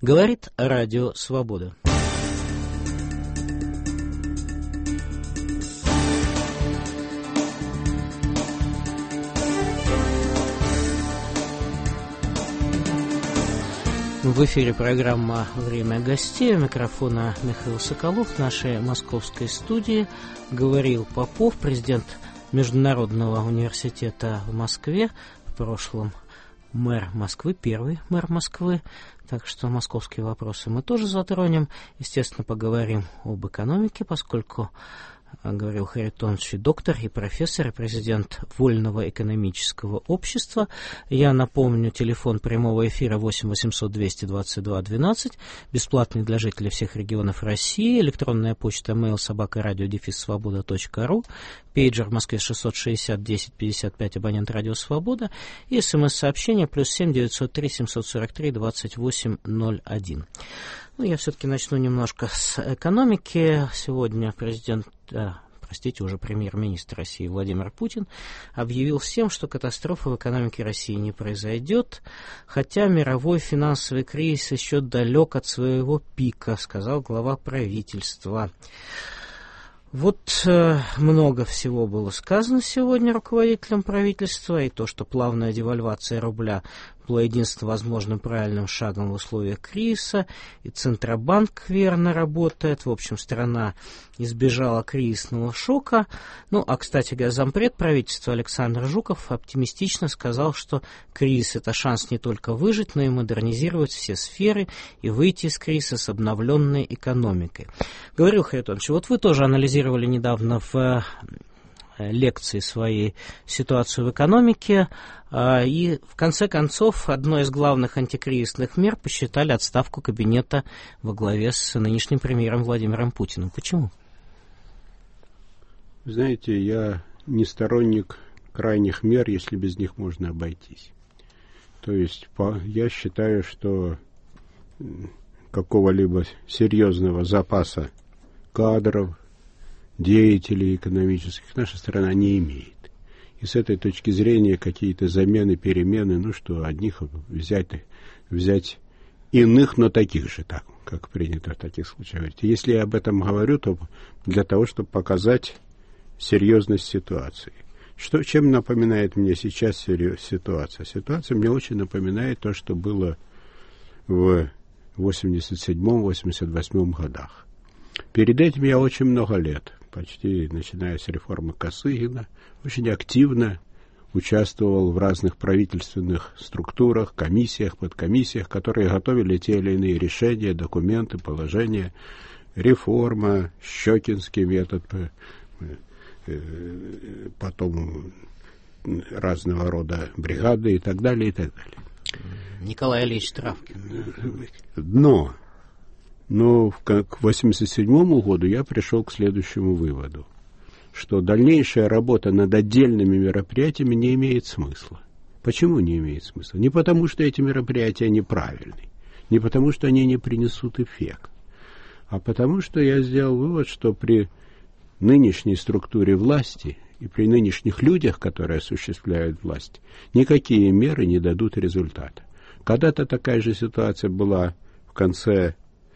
Говорит Радио Свобода. В эфире программа «Время гостей». У микрофона Михаил Соколов. В нашей московской студии говорил Попов, президент Международного университета в Москве, в прошлом мэр Москвы, первый мэр Москвы. Так что московские вопросы мы тоже затронем. Естественно, поговорим об экономике, поскольку говорил Харитонович, доктор и профессор, и президент Вольного экономического общества. Я напомню, телефон прямого эфира 8 800 222 12, бесплатный для жителей всех регионов России, электронная почта mail@radio-svoboda.ru, пейджер в Москве 660 10 55, абонент Радио Свобода, и смс-сообщение +7 903 743 2801. Я все-таки начну немножко с экономики. Сегодня уже премьер-министр России Владимир Путин объявил всем, что катастрофа в экономике России не произойдет, хотя мировой финансовый кризис еще далек от своего пика, сказал глава правительства. Много всего было сказано сегодня руководителем правительства, и то, что плавная девальвация рубля была единственным возможным правильным шагом в условиях кризиса, и Центробанк верно работает. В общем, страна избежала кризисного шока. Кстати говоря, зампред правительства Александр Жуков оптимистично сказал, что кризис – это шанс не только выжить, но и модернизировать все сферы и выйти из кризиса с обновленной экономикой. Говорил Харитонович, вы тоже анализировали недавно в лекции своей ситуацию в экономике, и в конце концов одной из главных антикризисных мер посчитали отставку кабинета во главе с нынешним премьером Владимиром Путиным. Почему? Знаете, я не сторонник крайних мер, если без них можно обойтись. То есть я считаю, что какого-либо серьезного запаса кадров, деятелей экономических наша страна не имеет. И с этой точки зрения какие-то замены, перемены, одних взять иных, но таких же, так, как принято в таких случаях говорить. Если я об этом говорю, то для того, чтобы показать серьезность ситуации. Чем напоминает мне сейчас ситуация? Ситуация мне очень напоминает то, что было в 87-88 годах. Перед этим я очень много лет, почти начиная с реформы Косыгина, очень активно участвовал в разных правительственных структурах, комиссиях, подкомиссиях, которые готовили те или иные решения, документы, положения, реформа, Щекинский метод, потом разного рода бригады и так далее, и так далее. Николай Ильич Травкин. Но к 1987 году я пришел к следующему выводу, что дальнейшая работа над отдельными мероприятиями не имеет смысла. Почему не имеет смысла? Не потому, что эти мероприятия неправильны, не потому, что они не принесут эффект, а потому, что я сделал вывод, что при нынешней структуре власти и при нынешних людях, которые осуществляют власть, никакие меры не дадут результата. Когда-то такая же ситуация была в конце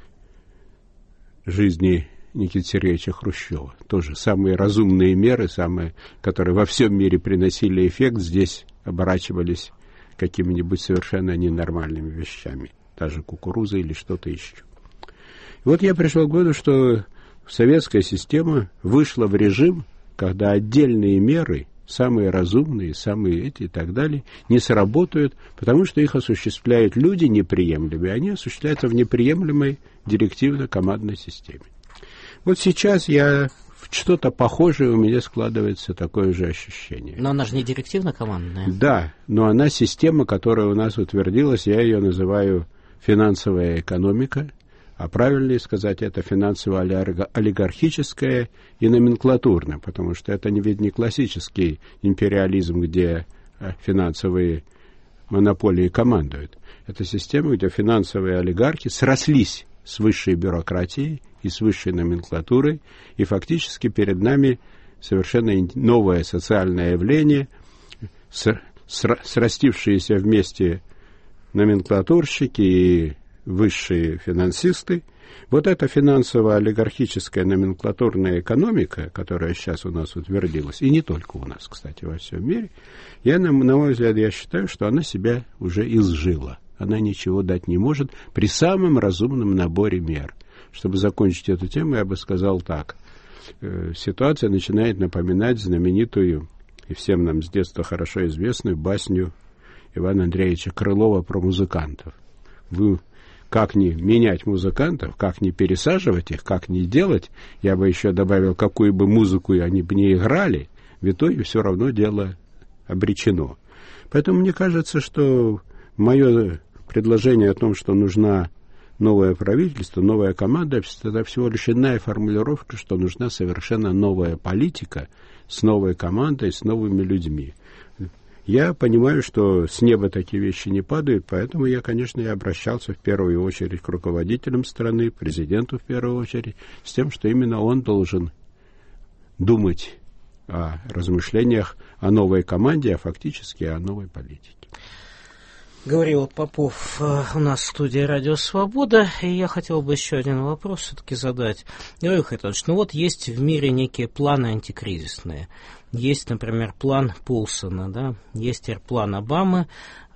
жизни Никиты Сергеевича Хрущева. Тоже самые разумные меры, которые во всем мире приносили эффект, здесь оборачивались какими-нибудь совершенно ненормальными вещами. Даже кукуруза или что-то еще. И я пришел к выводу, что советская система вышла в режим, когда отдельные меры, самые разумные, самые и так далее, не сработают, потому что их осуществляют люди неприемлемые, они осуществляются в неприемлемой директивно-командной системе. Сейчас что-то похожее у меня складывается такое же ощущение. Но она же не директивно-командная. Да, но она система, которая у нас утвердилась, я ее называю финансовая экономика, а правильнее сказать, это финансово-олигархическая и номенклатурная, потому что это ведь не классический империализм, где финансовые монополии командуют. Это система, где финансовые олигархи срослись с высшей бюрократией и с высшей номенклатурой, и фактически перед нами совершенно новое социальное явление, срастившиеся вместе номенклатурщики и высшие финансисты. Вот эта финансово-олигархическая номенклатурная экономика, которая сейчас у нас утвердилась, и не только у нас, кстати, во всем мире, на мой взгляд, я считаю, что она себя уже изжила. Она ничего дать не может при самом разумном наборе мер. Чтобы закончить эту тему, я бы сказал так. Ситуация начинает напоминать знаменитую и всем нам с детства хорошо известную басню Ивана Андреевича Крылова про музыкантов. Как не менять музыкантов, как не пересаживать их, как не делать, я бы еще добавил, какую бы музыку они бы не играли, в итоге все равно дело обречено. Поэтому мне кажется, что мое предложение о том, что нужна новое правительство, новая команда, это всего лишь иная формулировка, что нужна совершенно новая политика с новой командой, с новыми людьми. Я понимаю, что с неба такие вещи не падают, поэтому я, конечно, и обращался в первую очередь к руководителям страны, президенту в первую очередь, с тем, что именно он должен думать о размышлениях о новой команде, а фактически о новой политике. Говорил Попов у нас в студии «Радио Свобода», и я хотел бы еще один вопрос все-таки задать. Георгий Харитонович, вот есть в мире некие планы антикризисные. Есть, например, план Пулсона, да? Есть теперь план Обамы,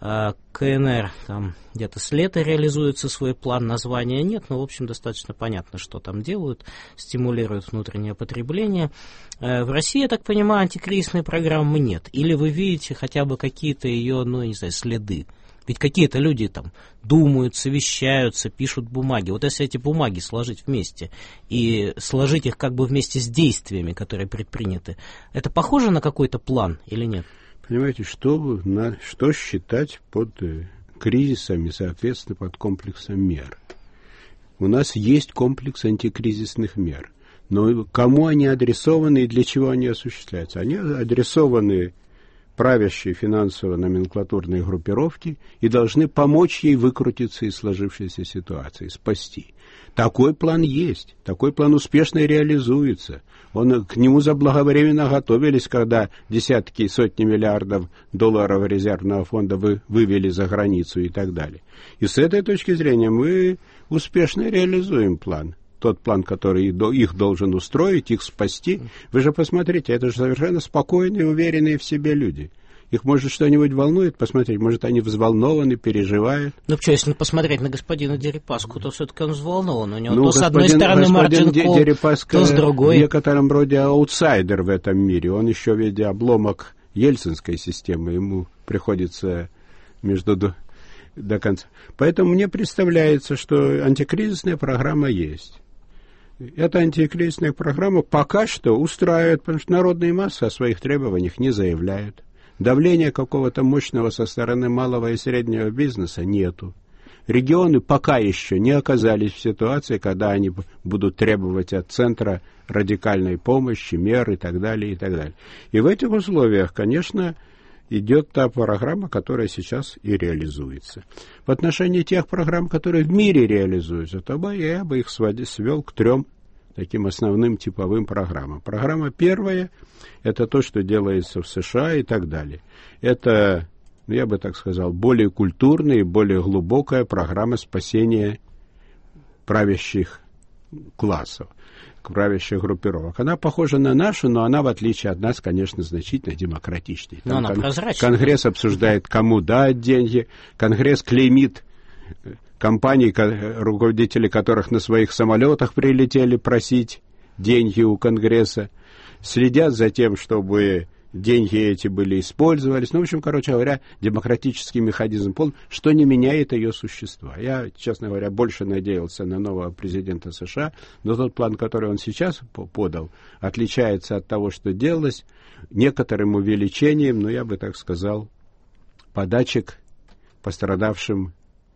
КНР там где-то с лета реализуется свой план, названия нет, но, в общем, достаточно понятно, что там делают, стимулируют внутреннее потребление. В России, я так понимаю, антикризисной программы нет. Или вы видите хотя бы какие-то ее, следы? Ведь какие-то люди там думают, совещаются, пишут бумаги. Вот если эти бумаги сложить вместе и сложить их как бы вместе с действиями, которые предприняты, это похоже на какой-то план или нет? Понимаете, что считать под кризисами, соответственно, под комплексом мер? У нас есть комплекс антикризисных мер. Но кому они адресованы и для чего они осуществляются? Они адресованы правящей финансово-номенклатурной группировки и должны помочь ей выкрутиться из сложившейся ситуации, спасти. Такой план есть, такой план успешно реализуется. К нему заблаговременно готовились, когда десятки и сотни миллиардов долларов резервного фонда вывели за границу и так далее. И с этой точки зрения мы успешно реализуем план. Тот план, который их должен устроить, их спасти. Вы же посмотрите, это же совершенно спокойные, уверенные в себе люди. Их, может, что-нибудь волнует, посмотреть, может, они взволнованы, переживают. Если посмотреть на господина Дерипаску, то все-таки он взволнован. У него то с одной стороны Мартин Кол, то с другой. В некотором роде аутсайдер в этом мире. Он еще в виде обломок ельцинской системы. Ему приходится до конца. Поэтому мне представляется, что антикризисная программа есть. Эта антикризисная программа пока что устраивает, потому что народные массы о своих требованиях не заявляют. Давления какого-то мощного со стороны малого и среднего бизнеса нету. Регионы пока еще не оказались в ситуации, когда они будут требовать от центра радикальной помощи, мер и так далее, и так далее. И в этих условиях, конечно, идет та программа, которая сейчас и реализуется. В отношении тех программ, которые в мире реализуются, то я бы их свел к 3 таким основным типовым программам. Программа первая – это то, что делается в США и так далее. Это, я бы так сказал, более культурная и более глубокая программа спасения правящих классов, правящих группировок. Она похожа на нашу, но она, в отличие от нас, конечно, значительно демократичнее. Но она прозрачная. Конгресс обсуждает, кому дать деньги. Конгресс клеймит компаний, руководители которых на своих самолетах прилетели просить деньги у Конгресса. Следят за тем, чтобы деньги эти были использовались. В общем, короче говоря, демократический механизм полный, что не меняет ее существа. Я, честно говоря, больше надеялся на нового президента США, но тот план, который он сейчас подал, отличается от того, что делалось, некоторым увеличением, я бы так сказал, подачек пострадавшим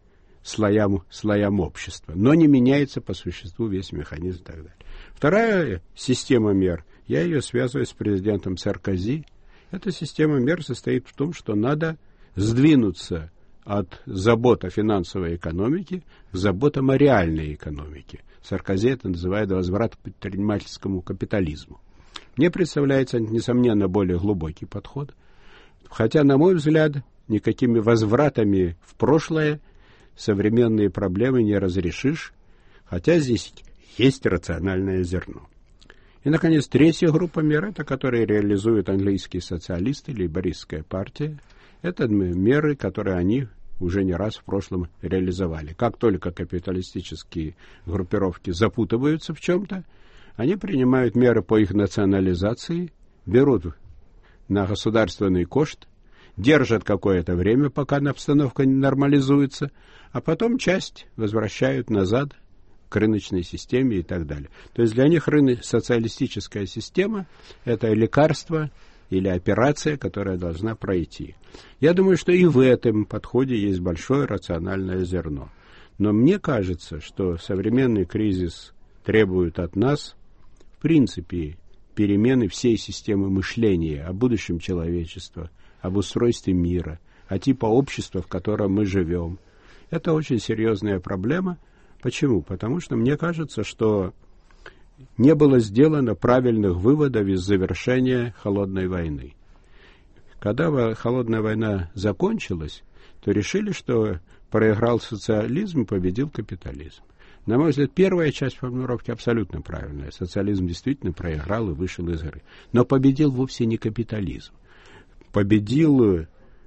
слоям общества. Но не меняется по существу весь механизм и так далее. Вторая система мер, я ее связываю с президентом Саркози. Эта система мер состоит в том, что надо сдвинуться от забот о финансовой экономике к заботам о реальной экономике. Саркози это называет возврат к предпринимательскому капитализму. Мне представляется, несомненно, более глубокий подход. Хотя, на мой взгляд, никакими возвратами в прошлое современные проблемы не разрешишь, хотя здесь есть рациональное зерно. И, наконец, третья группа мер, это которые реализуют английские социалисты, лейбористская партия. Это меры, которые они уже не раз в прошлом реализовали. Как только капиталистические группировки запутываются в чем-то, они принимают меры по их национализации, берут на государственный кошт, держат какое-то время, пока обстановка не нормализуется, а потом часть возвращают назад к рыночной системе и так далее. То есть для них социалистическая система – это лекарство или операция, которая должна пройти. Я думаю, что и в этом подходе есть большое рациональное зерно. Но мне кажется, что современный кризис требует от нас, в принципе, перемены всей системы мышления о будущем человечества, об устройстве мира, о типе общества, в котором мы живем. Это очень серьезная проблема. Почему? Потому что мне кажется, что не было сделано правильных выводов из завершения Холодной войны. Когда Холодная война закончилась, то решили, что проиграл социализм, победил капитализм. На мой взгляд, первая часть формулировки абсолютно правильная. Социализм действительно проиграл и вышел из игры. Но победил вовсе не капитализм. Победил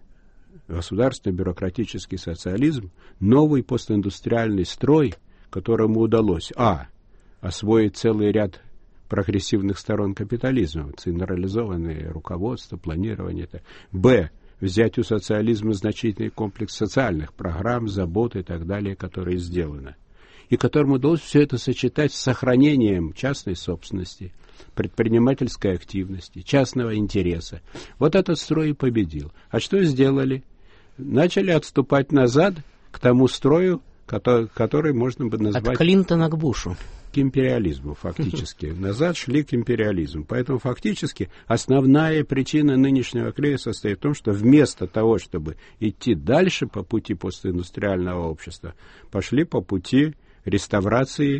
государственно-бюрократический социализм, новый постиндустриальный строй, которому удалось освоить целый ряд прогрессивных сторон капитализма, централизованное руководство, планирование, взять у социализма значительный комплекс социальных программ, забот и так далее, которые сделано, и которому удалось все это сочетать с сохранением частной собственности, предпринимательской активности, частного интереса. Вот этот строй и победил. А что сделали? Начали отступать назад к тому строю, который можно бы назвать... От Клинтона к Бушу. К империализму, фактически. Назад шли к империализму. Поэтому, фактически, основная причина нынешнего кризиса состоит в том, что вместо того, чтобы идти дальше по пути постиндустриального общества, пошли по пути реставрации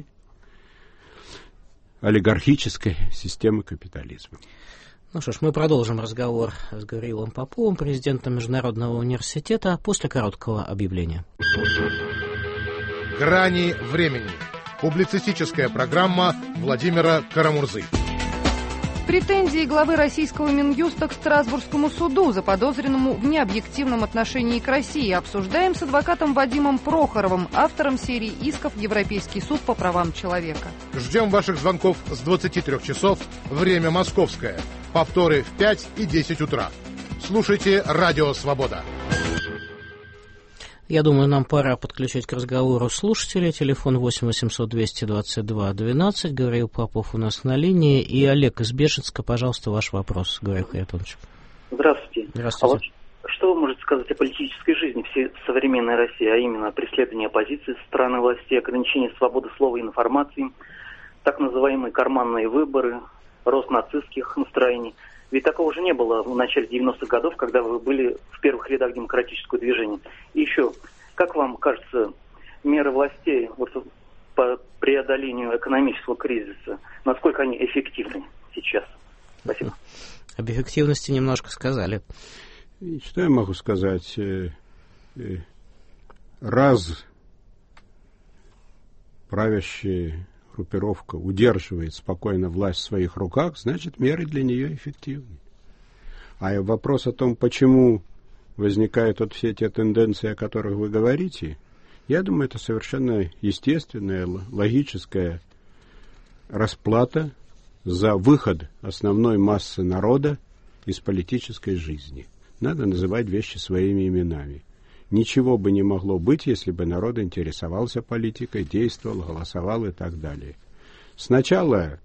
олигархической системы капитализма. Ну что ж, мы продолжим разговор с Гавриилом Поповым, президентом Международного университета, после короткого объявления. «Грани времени». Публицистическая программа Владимира Карамурзы. Претензии главы российского Минюста к Страсбургскому суду, заподозренному в необъективном отношении к России, обсуждаем с адвокатом Вадимом Прохоровым, автором серии исков «Европейский суд по правам человека». Ждем ваших звонков с 23 часов, время московское. Повторы в 5 и 10 утра. Слушайте «Радио Свобода». Я думаю, нам пора подключить к разговору слушателей. Телефон 8 800 222 12. Гавриил Попов у нас на линии. И Олег из Бежецка, пожалуйста, ваш вопрос, Гавриил Харитонович. Здравствуйте. Здравствуйте. А вот что вы можете сказать о политической жизни всей современной России, а именно преследование оппозиции со стороны властей, ограничение свободы слова и информации, так называемые карманные выборы, рост нацистских настроений? Ведь такого же не было в начале 90-х годов, когда вы были в первых рядах демократического движения. И еще, как вам кажется, меры властей по преодолению экономического кризиса, насколько они эффективны сейчас? Спасибо. Об эффективности немножко сказали. Что я могу сказать? Раз правящая группировка удерживает спокойно власть в своих руках, значит, меры для нее эффективны. А вопрос о том, почему возникают вот все те тенденции, о которых вы говорите, я думаю, это совершенно естественная, логическая расплата за выход основной массы народа из политической жизни. Надо называть вещи своими именами. Ничего бы не могло быть, если бы народ интересовался политикой, действовал, голосовал и так далее. Сначала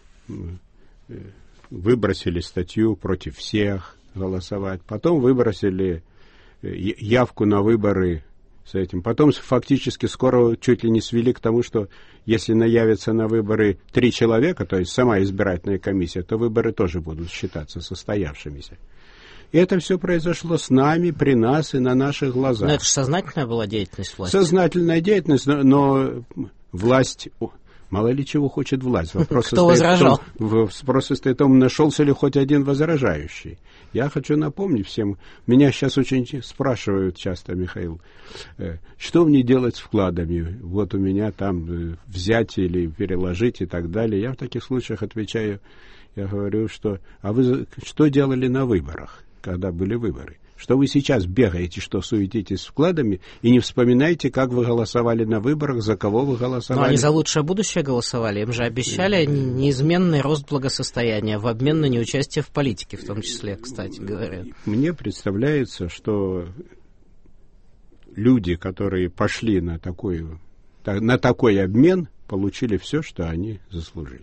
выбросили статью против всех голосовать, потом выбросили явку на выборы с этим. Потом фактически скоро чуть ли не свели к тому, что если наявятся на выборы 3 человека, то есть сама избирательная комиссия, то выборы тоже будут считаться состоявшимися. И это все произошло с нами, при нас и на наших глазах. Но это же сознательная была деятельность власти. Сознательная деятельность, но власть Мало ли чего хочет власть. Кто возражал? Вопрос состоит в том, нашелся ли хоть один возражающий. Я хочу напомнить всем, меня сейчас очень спрашивают часто, Михаил, что мне делать с вкладами? Вот у меня там взять или переложить и так далее. Я в таких случаях отвечаю, я говорю, что а вы что делали на выборах, когда были выборы? Что вы сейчас бегаете, что суетитесь с вкладами, и не вспоминаете, как вы голосовали на выборах, за кого вы голосовали. Но они за лучшее будущее голосовали. Им же обещали неизменный рост благосостояния в обмен на неучастие в политике, в том числе, кстати говоря. Мне представляется, что люди, которые пошли на такой обмен, получили все, что они заслужили.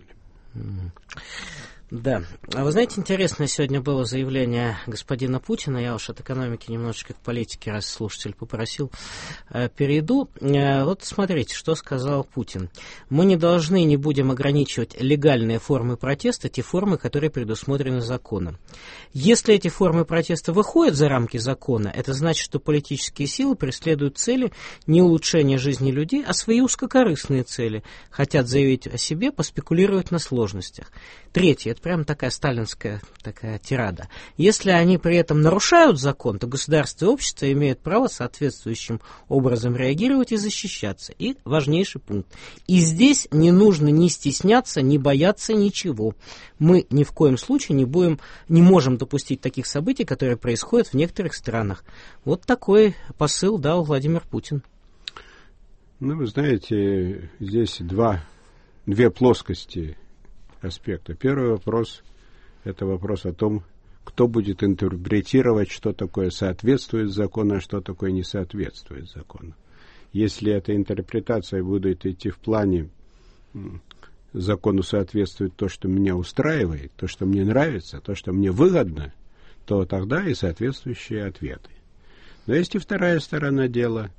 Да. А вы знаете, интересное сегодня было заявление господина Путина. Я уж от экономики немножечко к политике, раз слушатель попросил, перейду. Вот смотрите, что сказал Путин. Мы не должны, не будем ограничивать легальные формы протеста, те формы, которые предусмотрены законом. Если эти формы протеста выходят за рамки закона, это значит, что политические силы преследуют цели не улучшения жизни людей, а свои узкокорыстные цели. Хотят заявить о себе, поспекулировать на сложностях. Третье. Это прям такая сталинская такая тирада. Если они при этом нарушают закон, то государство и общество имеют право соответствующим образом реагировать и защищаться. И важнейший пункт. И здесь не нужно ни стесняться, ни бояться ничего. Мы ни в коем случае не можем допустить таких событий, которые происходят в некоторых странах. Вот такой посыл дал Владимир Путин. Ну, вы знаете, здесь две плоскости аспекта. Первый вопрос – это вопрос о том, кто будет интерпретировать, что такое соответствует закону, а что такое не соответствует закону. Если эта интерпретация будет идти в плане закону соответствует то, что меня устраивает, то, что мне нравится, то, что мне выгодно, то тогда и соответствующие ответы. Но есть и вторая сторона дела.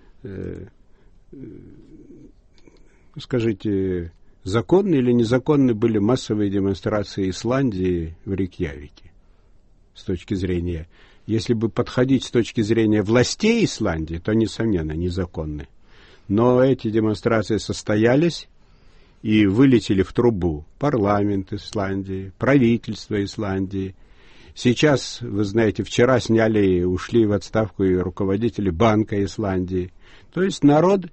Скажите, законны или незаконны были массовые демонстрации Исландии в Рейкьявике? С точки зрения, если бы подходить с точки зрения властей Исландии, то, несомненно, незаконны. Но эти демонстрации состоялись и вылетели в трубу парламент Исландии, правительство Исландии. Сейчас, вы знаете, вчера ушли в отставку и руководители Банка Исландии. То есть народ,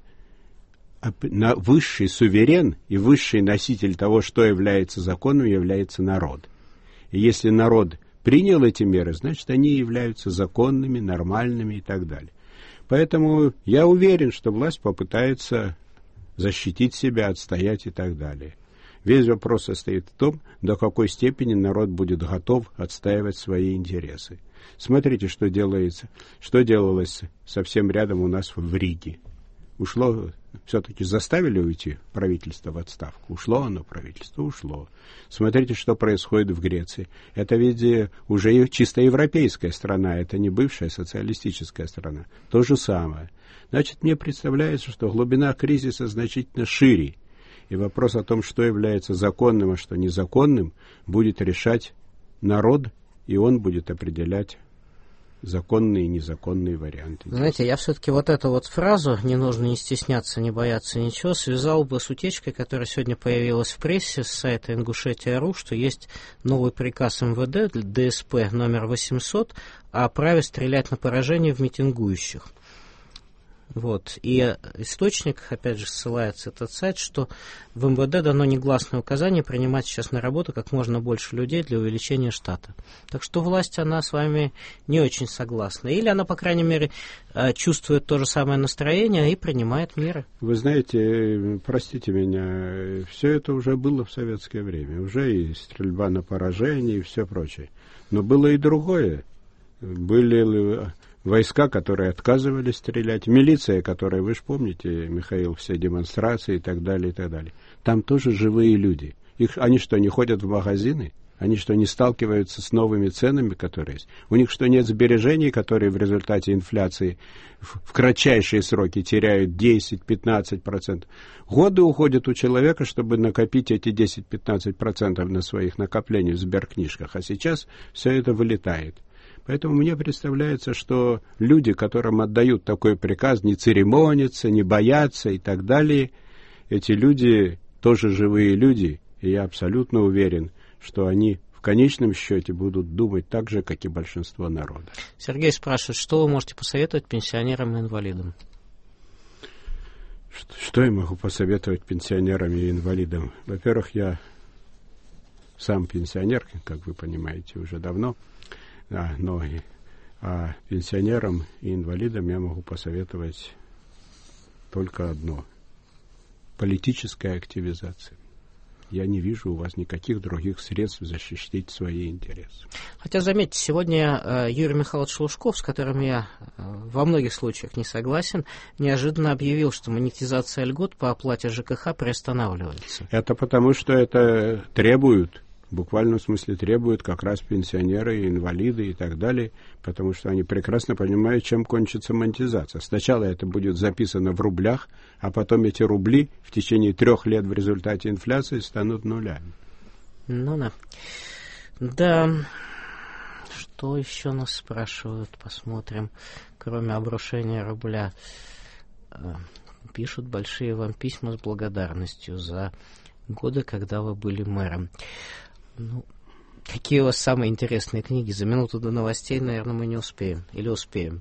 высший суверен и высший носитель того, что является законом, является народ. И если народ принял эти меры, значит, они являются законными, нормальными и так далее. Поэтому я уверен, что власть попытается защитить себя, отстоять и так далее. Весь вопрос состоит в том, до какой степени народ будет готов отстаивать свои интересы. Смотрите, что делается, что делалось совсем рядом у нас в Риге. Ушло, все-таки заставили уйти правительство в отставку. Ушло оно, правительство, ушло. Смотрите, что происходит в Греции. Это ведь уже чисто европейская страна, это не бывшая социалистическая страна. То же самое. Значит, мне представляется, что глубина кризиса значительно шире. И вопрос о том, что является законным, а что незаконным, будет решать народ, и он будет определять законные и незаконные варианты. Знаете, я все-таки вот эту вот фразу «не нужно не стесняться, не бояться ничего» связал бы с утечкой, которая сегодня появилась в прессе с сайта Ингушетия.ру, что есть новый приказ МВД, ДСП номер 800, о праве стрелять на поражение в митингующих. Вот. И источник, опять же, ссылается этот сайт, что в МВД дано негласное указание принимать сейчас на работу как можно больше людей для увеличения штата. Так что власть, она с вами не очень согласна. Или она, по крайней мере, чувствует то же самое настроение и принимает меры. Вы знаете, простите меня, все это уже было в советское время. Уже и стрельба на поражение, и все прочее. Но было и другое. Были войска, которые отказывались стрелять, милиция, которая, вы же помните, Михаил, все демонстрации и так далее, и так далее. Там тоже живые люди. Они что, не ходят в магазины? Они что, не сталкиваются с новыми ценами, которые есть? У них что, нет сбережений, которые в результате инфляции в кратчайшие сроки теряют 10-15%? Годы уходят у человека, чтобы накопить эти 10-15% на своих накоплениях в сберкнижках, а сейчас все это вылетает. Поэтому мне представляется, что люди, которым отдают такой приказ, не церемониться, не бояться и так далее, эти люди тоже живые люди, и я абсолютно уверен, что они в конечном счете будут думать так же, как и большинство народа. Сергей спрашивает, что вы можете посоветовать пенсионерам и инвалидам? Что я могу посоветовать пенсионерам и инвалидам? Во-первых, я сам пенсионер, как вы понимаете, уже давно, а пенсионерам и инвалидам я могу посоветовать только одно – политическая активизация. Я не вижу у вас никаких других средств защитить свои интересы. Хотя, заметьте, сегодня Юрий Михайлович Лужков, с которым я во многих случаях не согласен, неожиданно объявил, что монетизация льгот по оплате ЖКХ приостанавливается. Это потому, что это требуют, в буквальном смысле требуют как раз пенсионеры, инвалиды и так далее, потому что они прекрасно понимают, чем кончится монетизация. Сначала это будет записано в рублях, а потом эти рубли в течение 3 лет в результате инфляции станут нулями. Ну да. Да, что еще нас спрашивают, посмотрим, кроме обрушения рубля. Пишут большие вам письма с благодарностью за годы, когда вы были мэром. Ну, какие у вас самые интересные книги? За минуту до новостей, наверное, мы не успеем. Или успеем?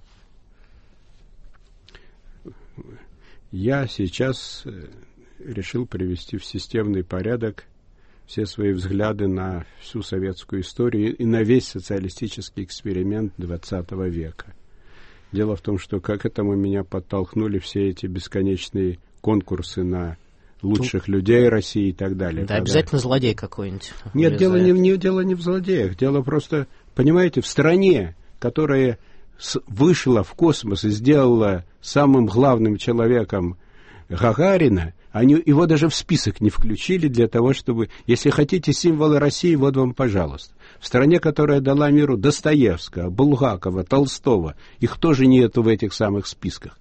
Я сейчас решил привести в системный порядок все свои взгляды на всю советскую историю и на весь социалистический эксперимент XX века. Дело в том, что как к этому меня подтолкнули все эти бесконечные конкурсы на лучших людей России и так далее. Да, обязательно злодей какой-нибудь. Нет, дело не в злодеях. Дело просто, понимаете, в стране, которая вышла в космос и сделала самым главным человеком Гагарина, они его даже в список не включили для того, чтобы, если хотите символы России, вот вам, пожалуйста. В стране, которая дала миру Достоевского, Булгакова, Толстого, их тоже нету в этих самых списках.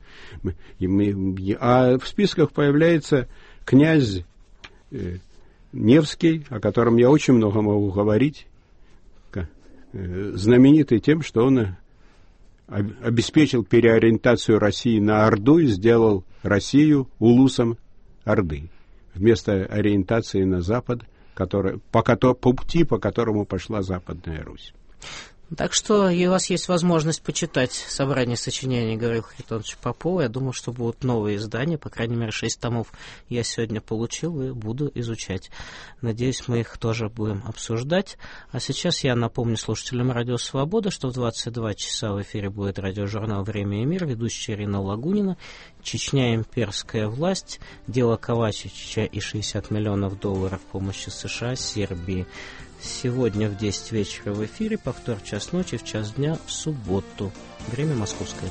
А в списках появляется князь Невский, о котором я очень много могу говорить, знаменитый тем, что он обеспечил переориентацию России на Орду и сделал Россию улусом Орды, вместо ориентации на Запад, по пути, по которому пошла Западная Русь. Так что и у вас есть возможность почитать собрание сочинений Гаврила Харитоновича Попова. Я думаю, что будут новые издания, по крайней мере, 6 томов я сегодня получил и буду изучать. Надеюсь, мы их тоже будем обсуждать. А сейчас я напомню слушателям Радио Свобода, что в 22 часа в эфире будет радиожурнал «Время и мир», ведущая Ирина Лагунина, Чечня, имперская власть, дело Ковачича и $60 миллионов помощи США Сербии. Сегодня в 10 вечера в эфире, повтор в час ночи, в час дня в субботу. Время московское.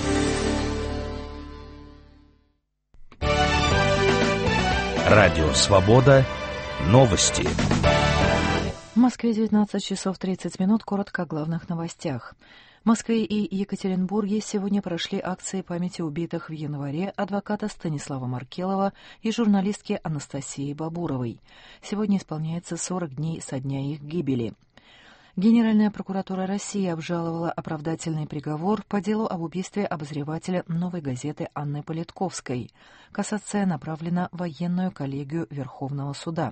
Радио «Свобода». Новости. В Москве 19 часов 30 минут. Коротко о главных новостях. В Москве и Екатеринбурге сегодня прошли акции памяти убитых в январе адвоката Станислава Маркелова и журналистки Анастасии Бабуровой. Сегодня исполняется 40 дней со дня их гибели. Генеральная прокуратура России обжаловала оправдательный приговор по делу об убийстве обозревателя «Новой газеты» Анны Политковской. Кассация направлена в военную коллегию Верховного суда.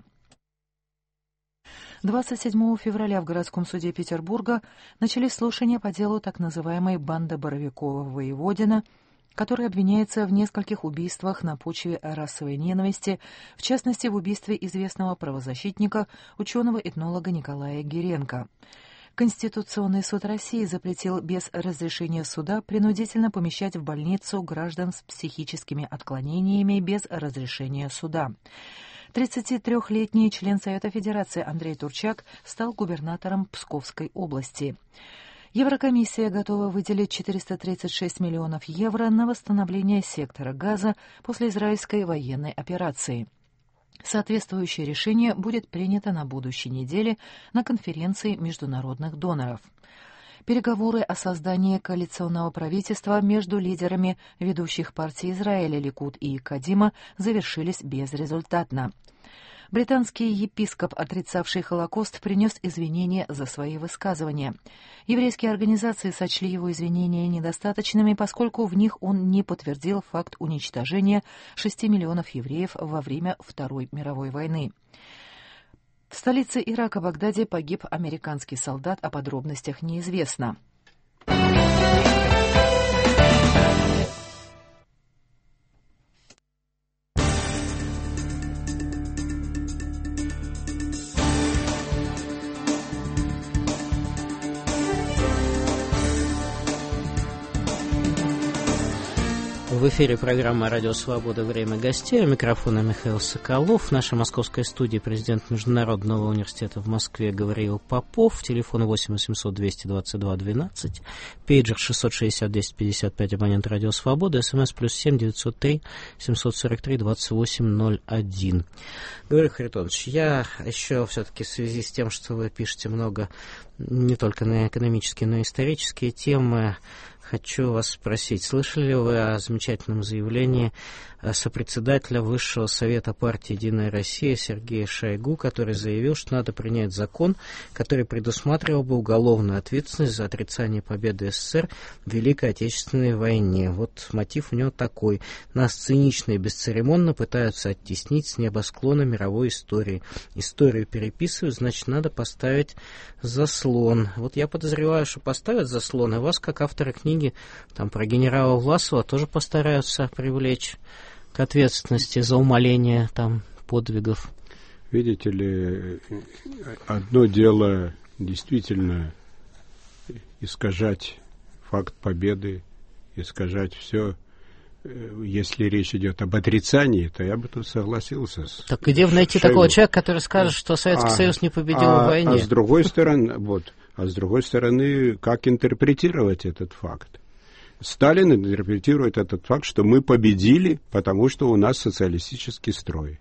27 февраля в городском суде Петербурга начались слушания по делу так называемой «Банды Боровикова-Воеводина», который обвиняется в нескольких убийствах на почве расовой ненависти, в частности, в убийстве известного правозащитника, ученого-этнолога Николая Гиренко. Конституционный суд России запретил без разрешения суда принудительно помещать в больницу граждан с психическими отклонениями без разрешения суда. 33-летний член Совета Федерации Андрей Турчак стал губернатором Псковской области. Еврокомиссия готова выделить 436 миллионов евро на восстановление сектора Газа после израильской военной операции. Соответствующее решение будет принято на будущей неделе на конференции международных доноров. Переговоры о создании коалиционного правительства между лидерами ведущих партий Израиля Ликуд и Кадима завершились безрезультатно. Британский епископ, отрицавший Холокост, принес извинения за свои высказывания. Еврейские организации сочли его извинения недостаточными, поскольку в них он не подтвердил факт уничтожения 6 миллионов евреев во время Второй мировой войны. В столице Ирака, Багдаде, погиб американский солдат, о подробностях неизвестно. В эфире программа «Радио Свобода. Время гостей». У микрофона Михаил Соколов. В нашей московской студии президент Международного университета в Москве Гавриил Попов. Телефон 8 800 222 12. Пейджер 660 1055. Абонент «Радио Свобода». СМС +7 903 743 2801. Гавриил Харитонович, я еще все-таки в связи с тем, что вы пишете много не только на экономические, но и исторические темы, хочу вас спросить, слышали ли вы о замечательном заявлении сопредседателя Высшего совета партии «Единая Россия» Сергея Шойгу, который заявил, что надо принять закон, который предусматривал бы уголовную ответственность за отрицание победы СССР в Великой Отечественной войне. Вот мотив у него такой. Нас цинично и бесцеремонно пытаются оттеснить с небосклона мировой истории. Историю переписывают, значит, надо поставить заслон. Вот я подозреваю, что поставят заслон, и вас, как автора книги там, про генерала Власова, тоже постараются привлечь к ответственности за умаление там, подвигов. Видите ли, одно дело действительно искажать факт победы, искажать все. Если речь идет об отрицании, то я бы тут согласился. Так где найти такого человека, который скажет, что Советский Союз не победил в войне? А с другой стороны, как интерпретировать этот факт? Сталин интерпретирует этот факт, что мы победили, потому что у нас социалистический строй.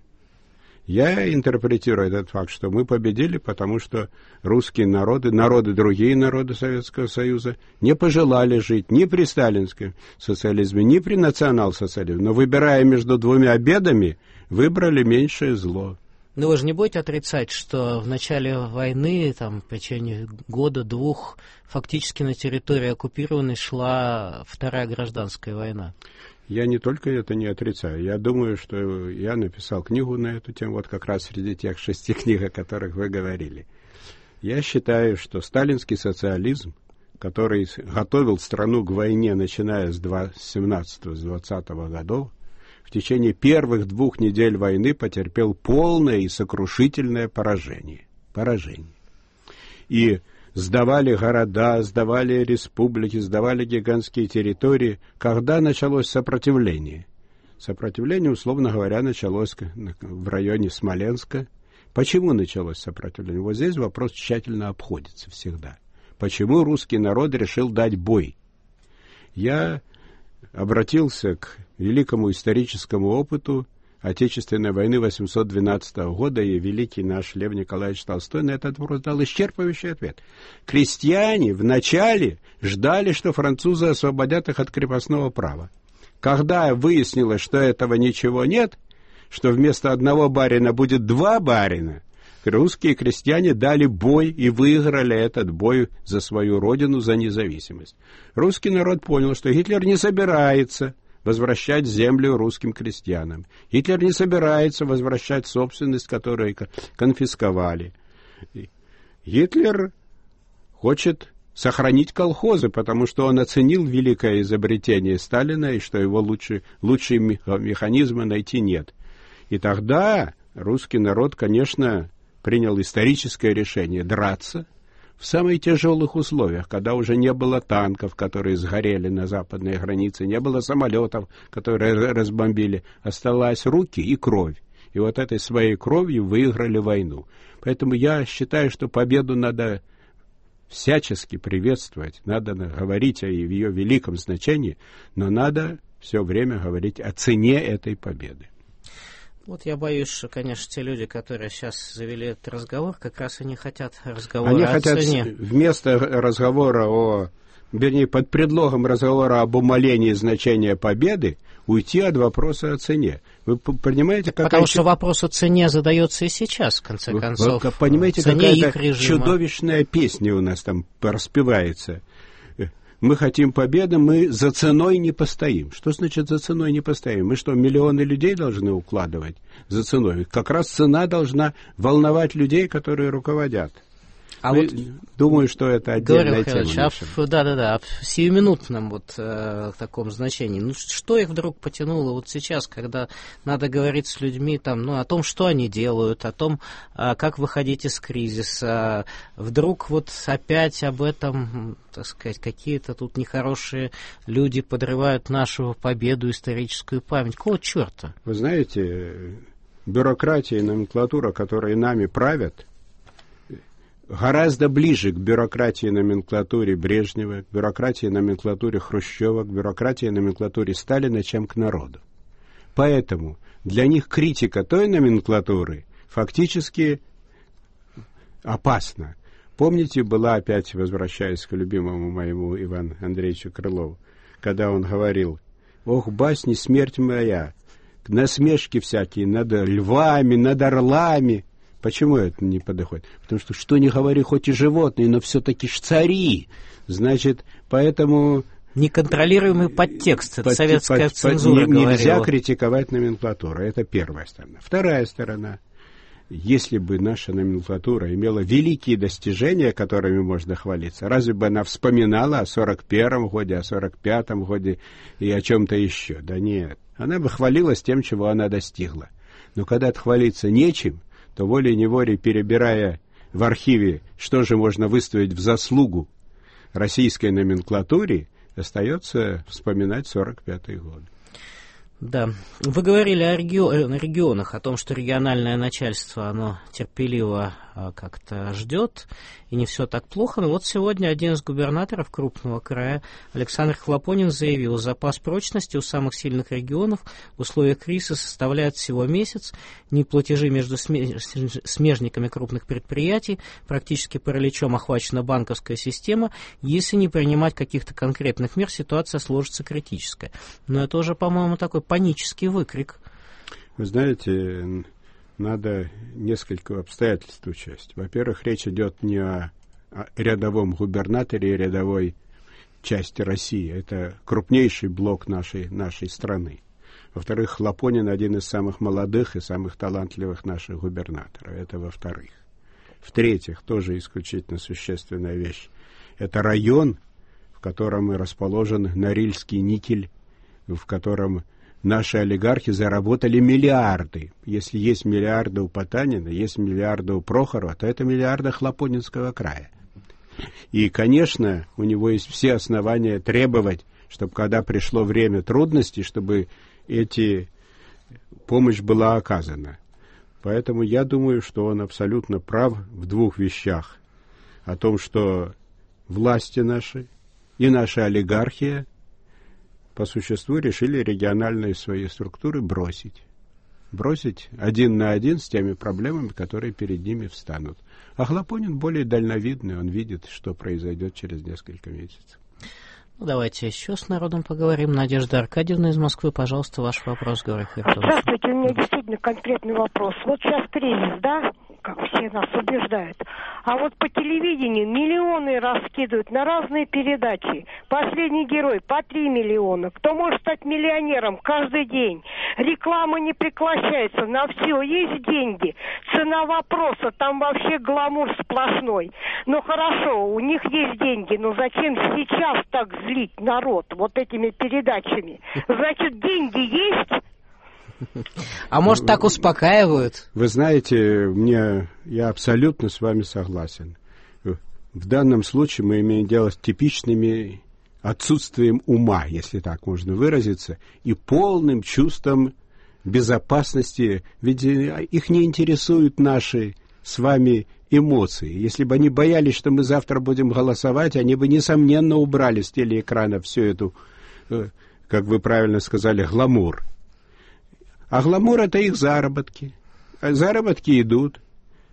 Я интерпретирую этот факт, что мы победили, потому что русские народы, другие народы Советского Союза не пожелали жить ни при сталинском социализме, ни при национал-социализме. Но выбирая между двумя бедами, выбрали меньшее зло. Но вы же не будете отрицать, что в начале войны, там, в течение года-двух, фактически на территории оккупированной шла Вторая гражданская война? Я не только это не отрицаю. Я думаю, что я написал книгу на эту тему, вот как раз среди тех 6 книг, о которых вы говорили. Я считаю, что сталинский социализм, который готовил страну к войне, начиная с 17-20 годов, в течение первых 2 недель войны потерпел полное и сокрушительное поражение. И сдавали города, сдавали республики, сдавали гигантские территории. Когда началось сопротивление? Сопротивление, условно говоря, началось в районе Смоленска. Почему началось сопротивление? Вот здесь вопрос тщательно обходится всегда. Почему русский народ решил дать бой? Я обратился к великому историческому опыту Отечественной войны 812 года, и великий наш Лев Николаевич Толстой на этот вопрос дал исчерпывающий ответ. Крестьяне вначале ждали, что французы освободят их от крепостного права. Когда выяснилось, что этого ничего нет, что вместо одного барина будет 2 барина, русские крестьяне дали бой и выиграли этот бой за свою родину, за независимость. Русский народ понял, что Гитлер не собирается возвращать землю русским крестьянам. Гитлер не собирается возвращать собственность, которую конфисковали. Гитлер хочет сохранить колхозы, потому что он оценил великое изобретение Сталина, и что его лучшие механизмы найти нет. И тогда русский народ, конечно, принял историческое решение драться в самых тяжелых условиях, когда уже не было танков, которые сгорели на западной границе, не было самолетов, которые разбомбили, осталась руки и кровь. И вот этой своей кровью выиграли войну. Поэтому я считаю, что победу надо всячески приветствовать, надо говорить о ее великом значении, но надо все время говорить о цене этой победы. Вот я боюсь, что, конечно, те люди, которые сейчас завели этот разговор, как раз и не хотят разговора о цене. Вместо разговора вернее, под предлогом разговора об умалении значения победы, уйти от вопроса о цене. Вы понимаете, Потому что вопрос о цене задается и сейчас, в конце концов. Вы понимаете, какая-то чудовищная песня у нас там распевается. Мы хотим победы, мы за ценой не постоим. Что значит за ценой не постоим? Мы что, миллионы людей должны укладывать за ценой? Как раз цена должна волновать людей, которые руководят. Думаю, что это отдельная тема. Да, в сиюминутном таком значении. Ну, что их вдруг потянуло вот сейчас, когда надо говорить с людьми о том, что они делают, о том, как выходить из кризиса. Вдруг опять об этом, так сказать, какие-то тут нехорошие люди подрывают нашу победу, историческую память. Какого черта? Вы знаете, бюрократия и номенклатура, которые нами правят, гораздо ближе к бюрократии и номенклатуре Брежнева, к бюрократии и номенклатуре Хрущева, к бюрократии и номенклатуре Сталина, чем к народу. Поэтому для них критика той номенклатуры фактически опасна. Помните, была опять, возвращаясь к любимому моему Ивану Андреевичу Крылову, когда он говорил: «Ох, басни, смерть моя, насмешки всякие над львами, над орлами». Почему это не подходит? Потому что ни говори, хоть и животные, но все-таки ж цари. Значит, поэтому... Неконтролируемый подтекст, это советская цензура говорила. Нельзя критиковать номенклатуру, это первая сторона. Вторая сторона. Если бы наша номенклатура имела великие достижения, которыми можно хвалиться, разве бы она вспоминала о 41-м годе, о 45-м годе и о чем-то еще? Да нет. Она бы хвалилась тем, чего она достигла. Но когда хвалиться нечем, то волей-неволей, перебирая в архиве, что же можно выставить в заслугу российской номенклатуре, остается вспоминать 45-й год. Да. Вы говорили о регионах, о том, что региональное начальство, оно терпеливо как-то ждет, и не все так плохо. Но вот сегодня один из губернаторов крупного края, Александр Хлопонин, заявил: запас прочности у самых сильных регионов в условиях кризиса составляет всего месяц, неплатежи между смежниками крупных предприятий, практически параличом охвачена банковская система. Если не принимать каких-то конкретных мер, ситуация сложится критическая. Но это уже, по-моему, такой панический выкрик. Вы знаете, надо несколько обстоятельств учесть. Во-первых, речь идет не о рядовом губернаторе и рядовой части России. Это крупнейший блок нашей страны. Во-вторых, Хлопонин один из самых молодых и самых талантливых наших губернаторов. Это во-вторых. В-третьих, тоже исключительно существенная вещь. Это район, в котором расположен Норильский никель, в котором наши олигархи заработали миллиарды. Если есть миллиарды у Потанина, есть миллиарды у Прохорова, то это миллиарды Хлопонинского края. И, конечно, у него есть все основания требовать, чтобы, когда пришло время трудностей, чтобы помощь была оказана. Поэтому я думаю, что он абсолютно прав в двух вещах. О том, что власти наши и наша олигархия по существу решили региональные свои структуры бросить. Бросить один на один с теми проблемами, которые перед ними встанут. А Хлопонин более дальновидный, он видит, что произойдет через несколько месяцев. Давайте еще с народом поговорим. Надежда Аркадьевна из Москвы, пожалуйста, ваш вопрос, Григорий Харитонович. Здравствуйте, у меня действительно конкретный вопрос. Вот сейчас кризис, да, как все нас убеждают. А вот по телевидению миллионы раскидывают на разные передачи. «Последний герой» по 3 миллиона. Кто может стать миллионером каждый день? Реклама не прекращается, на все есть деньги. Цена вопроса, там вообще гламур сплошной. Ну хорошо, у них есть деньги, но зачем сейчас так злить народ вот этими передачами? Значит, деньги есть? А может, так успокаивают? Вы знаете, я абсолютно с вами согласен. В данном случае мы имеем дело с типичными отсутствием ума, если так можно выразиться, и полным чувством безопасности. Ведь их не интересуют наши с вами эмоции. Если бы они боялись, что мы завтра будем голосовать, они бы, несомненно, убрали с телеэкрана всю эту, как вы правильно сказали, гламур. А гламур — это их заработки. А заработки идут.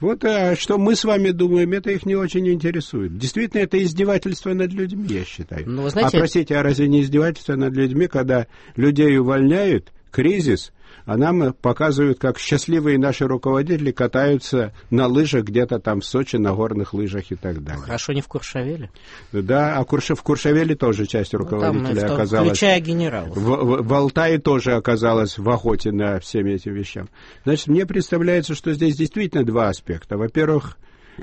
Вот, а что мы с вами думаем, это их не очень интересует. Действительно, это издевательство над людьми, я считаю. Ну, вы знаете... А простите, а разве не издевательство над людьми, когда людей увольняют, кризис, а нам показывают, как счастливые наши руководители катаются на лыжах где-то там в Сочи, на горных лыжах и так далее. Хорошо, не в Куршавеле. Да, а в Куршавеле тоже часть руководителей оказалась. Включая генералов. В Алтае тоже оказалась в охоте на всеми этим вещам. Значит, мне представляется, что здесь действительно два аспекта. Во-первых,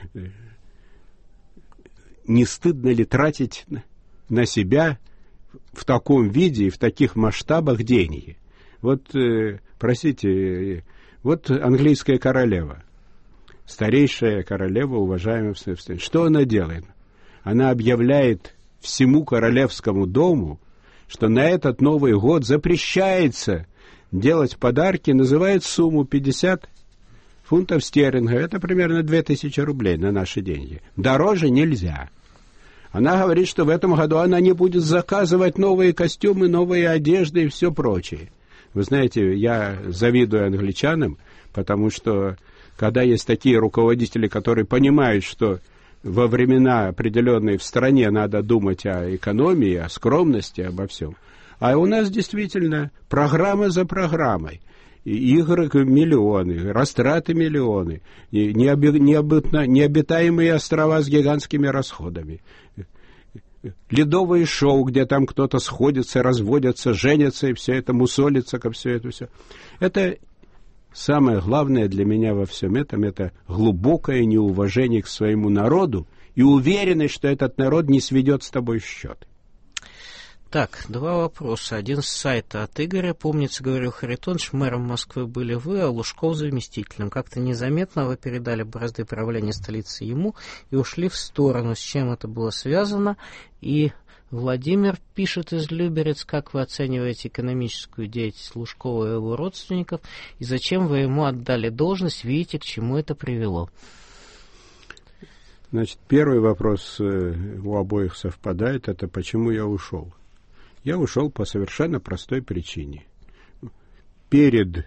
не стыдно ли тратить на себя в таком виде и в таких масштабах деньги? Вот, простите, вот английская королева, старейшая королева, уважаемая в стране. Что она делает? Она объявляет всему королевскому дому, что на этот Новый год запрещается делать подарки, называет сумму 50 фунтов стерлингов. Это примерно 2000 рублей на наши деньги. Дороже нельзя. Она говорит, что в этом году она не будет заказывать новые костюмы, новые одежды и все прочее. Вы знаете, я завидую англичанам, потому что, когда есть такие руководители, которые понимают, что во времена определенные в стране надо думать о экономии, о скромности, обо всем. А у нас действительно программа за программой. Игры миллионы, растраты миллионы, необитаемые острова с гигантскими расходами. Ледовые шоу, где там кто-то сходится, разводятся, женятся, и все это мусолится, как все это все. Это самое главное для меня во всем этом, это глубокое неуважение к своему народу и уверенность, что этот народ не сведет с тобой счет. Так, два вопроса. Один с сайта от Игоря. Помнится, говорил Харитонович, мэром Москвы были вы, а Лужков заместителем. Как-то незаметно вы передали бразды правления столицы ему и ушли в сторону. С чем это было связано? И Владимир пишет из Люберец, как вы оцениваете экономическую деятельность Лужкова и его родственников, и зачем вы ему отдали должность, видите, к чему это привело? Значит, первый вопрос у обоих совпадает, это почему я ушел. Я ушел по совершенно простой причине. Перед,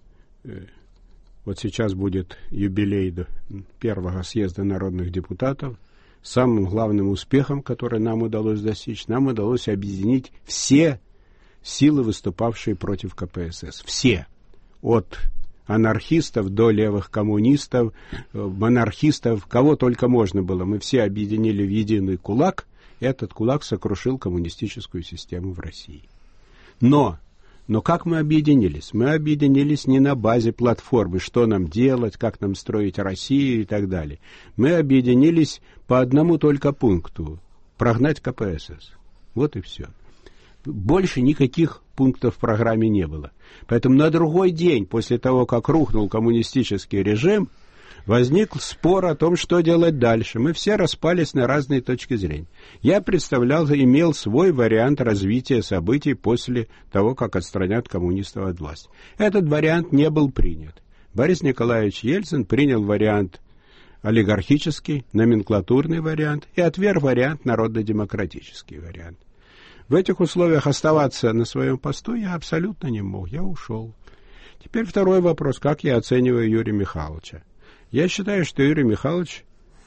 вот сейчас будет юбилей первого съезда народных депутатов, самым главным успехом, который нам удалось достичь, нам удалось объединить все силы, выступавшие против КПСС. Все. От анархистов до левых коммунистов, монархистов, кого только можно было. Мы все объединили в единый кулак. Этот кулак сокрушил коммунистическую систему в России. Но как мы объединились? Мы объединились не на базе платформы, что нам делать, как нам строить Россию и так далее. Мы объединились по одному только пункту – прогнать КПСС. Вот и все. Больше никаких пунктов в программе не было. Поэтому на другой день, после того, как рухнул коммунистический режим, возник спор о том, что делать дальше. Мы все распались на разные точки зрения. Я имел свой вариант развития событий после того, как отстранят коммунистов от власти. Этот вариант не был принят. Борис Николаевич Ельцин принял вариант олигархический, номенклатурный вариант и отверг вариант народно-демократический вариант. В этих условиях оставаться на своем посту я абсолютно не мог. Я ушел. Теперь второй вопрос. Как я оцениваю Юрия Михайловича? Я считаю, что Юрий Михайлович,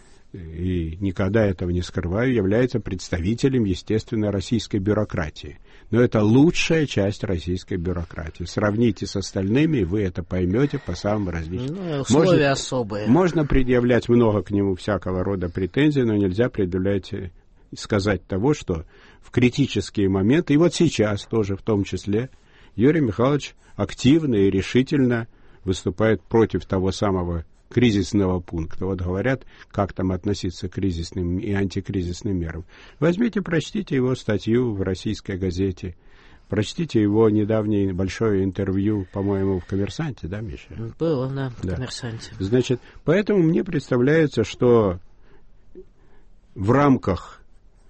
и никогда этого не скрываю, является представителем, естественно, российской бюрократии. Но это лучшая часть российской бюрократии. Сравните с остальными, и вы это поймете по самым различным. Условия особые. Можно предъявлять много к нему всякого рода претензий, но нельзя предъявлять, сказать того, что в критические моменты, и вот сейчас тоже в том числе, Юрий Михайлович активно и решительно выступает против того самого кризисного пункта. Вот говорят, как там относиться к кризисным и антикризисным мерам. Возьмите, прочтите его статью в российской газете, прочтите его недавнее большое интервью, по-моему, в «Коммерсанте», да, Миша? Было, да, в «Коммерсанте». Значит, поэтому мне представляется, что в рамках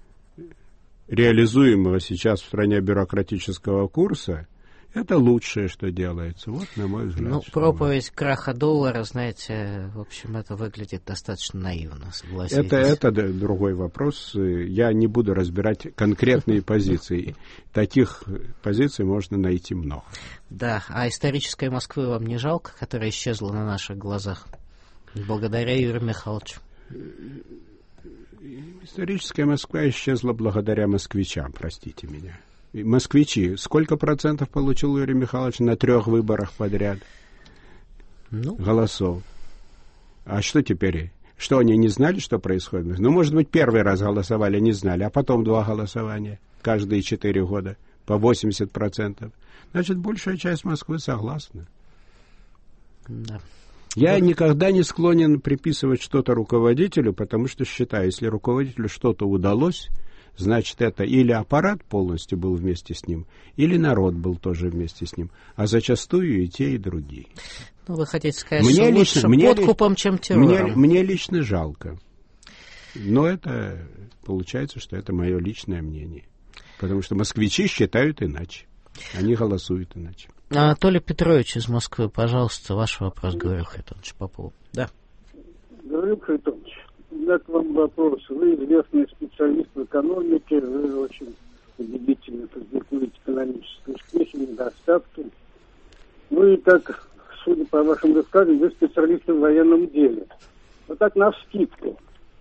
реализуемого сейчас в стране бюрократического курса это лучшее, что делается. Вот, на мой взгляд. Ну, проповедь краха доллара, знаете, в общем, это выглядит достаточно наивно, согласитесь. Это другой вопрос. Я не буду разбирать конкретные позиции. Таких позиций можно найти много. Да, а исторической Москвы вам не жалко, которая исчезла на наших глазах? Благодаря Юрию Михайловичу. Историческая Москва исчезла благодаря москвичам, простите меня. И москвичи, сколько процентов получил Юрий Михайлович на 3 выборах подряд голосов? А что теперь? Что, они не знали, что происходит? Ну, может быть, первый раз голосовали, не знали, а потом 2 голосования, каждые 4 года, по 80%. Значит, большая часть Москвы согласна. Да. Я никогда не склонен приписывать что-то руководителю, потому что считаю, если руководителю что-то удалось, значит, это или аппарат полностью был вместе с ним, или народ был тоже вместе с ним, а зачастую и те, и другие. Ну, вы хотите сказать, что лучше подкупом, чем террором? Мне лично жалко. Но это получается, что это мое личное мнение. Потому что москвичи считают иначе. Они голосуют иначе. Анатолий Петрович из Москвы, пожалуйста, ваш вопрос, Григорий Харитонович Попов. Да. Григорий Харитонович, у меня к вам вопрос. Вы известный специалист в экономике, вы очень убедительно критикуете экономические успехи, недостатки. Ну и так, судя по вашим рассказам, вы специалист в военном деле. Вот так навскидку.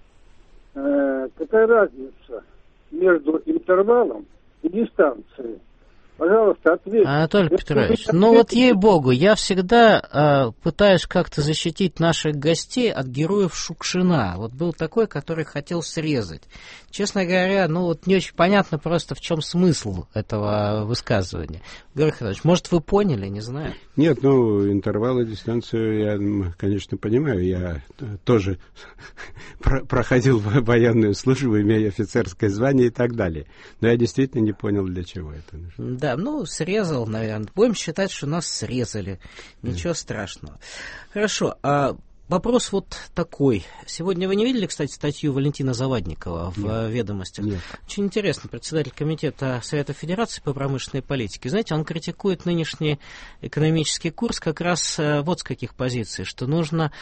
Какая разница между интервалом и дистанцией? Пожалуйста, ответьте. Анатолий Петрович, ну вот ей-богу, я всегда пытаюсь как-то защитить наших гостей от героев Шукшина. Вот был такой, который хотел срезать. Честно говоря, ну вот не очень понятно просто, в чем смысл этого высказывания. Георгий Иванович, может, вы поняли, не знаю? Нет, ну, интервалы, дистанцию я, конечно, понимаю. Я тоже проходил военную службу, имея офицерское звание и так далее. Но я действительно не понял, для чего это нужно. Да, ну, срезал, наверное. Будем считать, что нас срезали. Ничего страшного. Хорошо, вопрос вот такой. Сегодня вы не видели, кстати, статью Валентина Завадникова в «Ведомостях»? Нет. Очень интересно. Председатель комитета Совета Федерации по промышленной политике. Знаете, он критикует нынешний экономический курс как раз вот с каких позиций, что нужно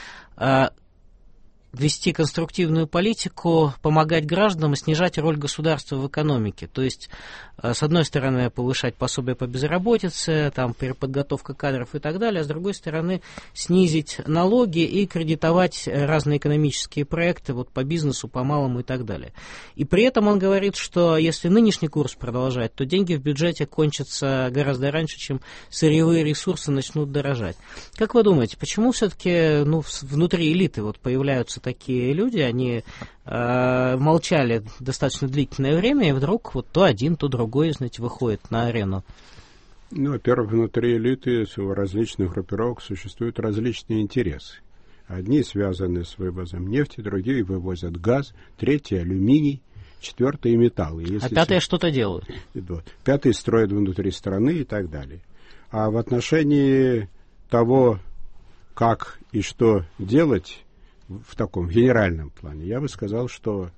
вести конструктивную политику, помогать гражданам и снижать роль государства в экономике. То есть, с одной стороны, повышать пособие по безработице, там, переподготовка кадров и так далее, а с другой стороны, снизить налоги и кредитовать разные экономические проекты вот, по бизнесу, по малому и так далее. И при этом он говорит, что если нынешний курс продолжать, то деньги в бюджете кончатся гораздо раньше, чем сырьевые ресурсы начнут дорожать. Как вы думаете, почему все-таки внутри элиты вот появляются такие люди, они молчали достаточно длительное время, и вдруг вот то один, то другой, знаете, выходит на арену? Ну, во-первых, внутри элиты различных группировок существуют различные интересы. Одни связаны с вывозом нефти, другие вывозят газ, третьи алюминий, четвертые металлы. А пятые что-то делают. Пятые строят внутри страны и так далее. А в отношении того, как и что делать в таком генеральном плане, я бы сказал, что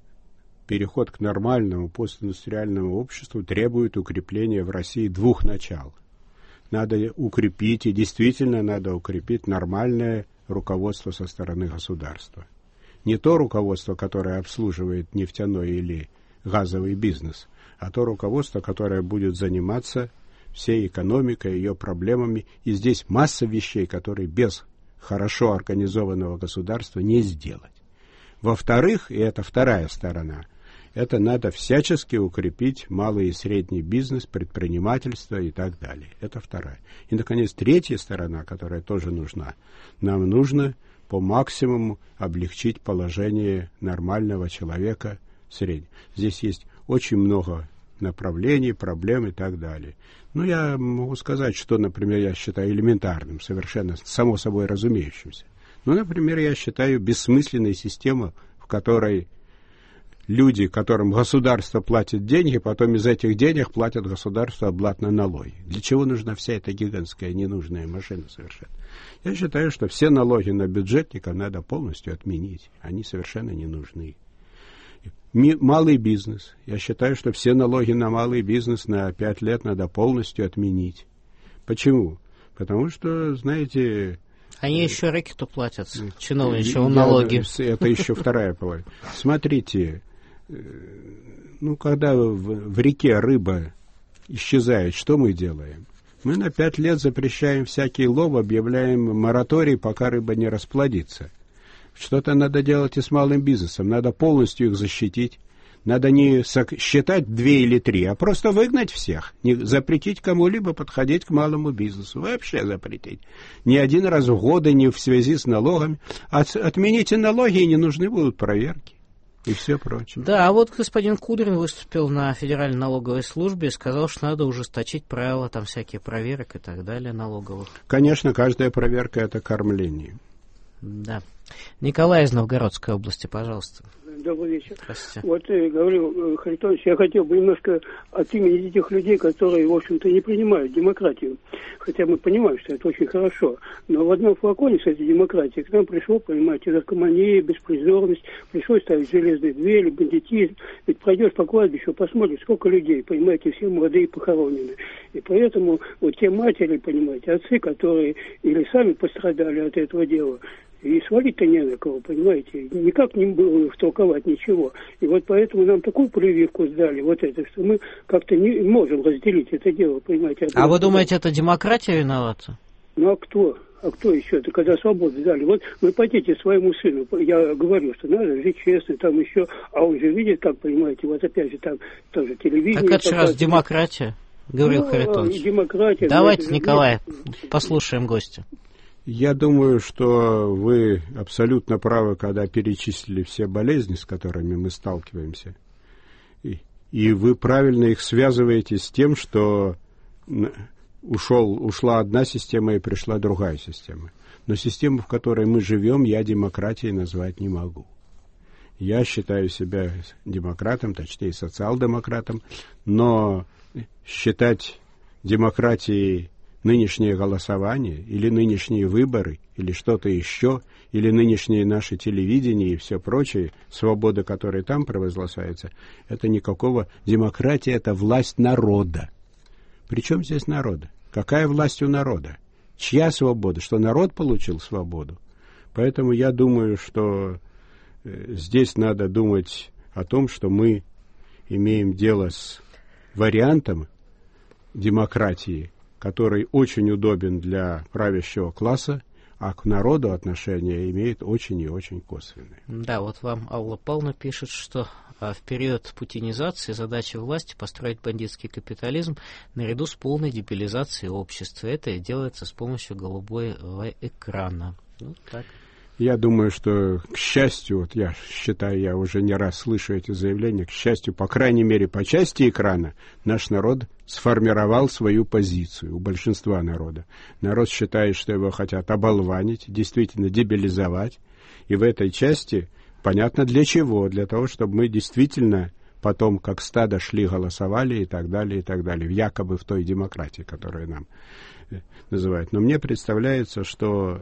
переход к нормальному постиндустриальному обществу требует укрепления в России 2 начал. Надо укрепить, и действительно надо укрепить нормальное руководство со стороны государства. Не то руководство, которое обслуживает нефтяной или газовый бизнес, а то руководство, которое будет заниматься всей экономикой, ее проблемами. И здесь масса вещей, которые без хорошо организованного государства не сделать. Во-вторых, и это вторая сторона, это надо всячески укрепить малый и средний бизнес, предпринимательство и так далее. Это вторая. И, наконец, третья сторона, которая тоже нужна. Нам нужно по максимуму облегчить положение нормального человека среднего. Здесь есть очень много направлений, проблем и так далее. Ну, я могу сказать, что, например, я считаю элементарным, совершенно само собой разумеющимся. Ну, например, я считаю бессмысленной систему, в которой люди, которым государство платит деньги, потом из этих денег платят государству обратно налоги. Для чего нужна вся эта гигантская ненужная машина совершенно? Я считаю, что все налоги на бюджетников надо полностью отменить. Они совершенно не нужны. Малый бизнес. Я считаю, что все налоги на малый бизнес на 5 лет надо полностью отменить. Почему? Потому что, знаете... Они еще рэкету платят, чиновничьи налоги. Это еще вторая половина. Смотрите, ну, когда в реке рыба исчезает, что мы делаем? Мы на 5 лет запрещаем всякий лов, объявляем мораторий, пока рыба не расплодится. Что-то надо делать и с малым бизнесом. Надо полностью их защитить. Надо не считать 2 или 3, а просто выгнать всех. Не запретить кому-либо подходить к малому бизнесу. Вообще запретить. Не один раз в год, не в связи с налогами. Отмените налоги, и не нужны будут проверки. И все прочее. Да, а вот господин Кудрин выступил на Федеральной налоговой службе и сказал, что надо ужесточить правила, там всякие проверок и так далее налоговых. Конечно, каждая проверка — это кормление. Да. Николай из Новгородской области, пожалуйста. Добрый вечер. Здравствуйте. Вот говорил Харитонович, я хотел бы немножко от имени этих людей, которые, в общем-то, не принимают демократию. Хотя мы понимаем, что это очень хорошо. Но в одном флаконе с этой демократией к нам пришло, понимаете, наркомания, беспризорность, пришлось ставить железные двери, бандитизм. Ведь пройдешь по кладбищу, посмотришь, сколько людей, понимаете, все молодые похоронены. И поэтому вот те матери, понимаете, отцы, которые или сами пострадали от этого дела, и свалить-то не на кого, понимаете, никак не было втолковать ничего. И вот поэтому нам такую прививку сдали, вот это, что мы как-то не можем разделить это дело, понимаете. А вы думаете, это демократия виновата? Ну а кто? А кто еще? Это когда свободу дали. Вот вы пойдите своему сыну, я говорю, что надо жить честно, там еще, а он же видит, как, понимаете, вот опять же там тоже телевидение. Так это же раз демократия, говорил Харитонович. Демократия. Давайте, Николай, послушаем гостя. Я думаю, что вы абсолютно правы, когда перечислили все болезни, с которыми мы сталкиваемся. И вы правильно их связываете с тем, что ушла одна система и пришла другая система. Но систему, в которой мы живем, я демократией назвать не могу. Я считаю себя демократом, точнее социал-демократом, но считать демократией нынешнее голосование, или нынешние выборы, или что-то еще, или нынешнее наше телевидение и все прочее, свобода, которая там провозглашается, это никакого... Демократия — это власть народа. Причем здесь народа? Какая власть у народа? Чья свобода? Что народ получил свободу? Поэтому я думаю, что здесь надо думать о том, что мы имеем дело с вариантом демократии, который очень удобен для правящего класса, а к народу отношения имеет очень и очень косвенные. Да, вот вам Алла Павловна пишет, что в период путинизации задача власти построить бандитский капитализм наряду с полной дебилизацией общества. Это делается с помощью голубого экрана. Ну, так. Я думаю, что, к счастью, вот я считаю, я уже не раз слышу эти заявления, к счастью, по крайней мере, по части экрана, наш народ сформировал свою позицию у большинства народа. Народ считает, что его хотят оболванить, действительно дебилизовать. И в этой части понятно для чего. Для того, чтобы мы действительно потом, как стадо, шли, голосовали и так далее, якобы в той демократии, которую нам называют. Но мне представляется, что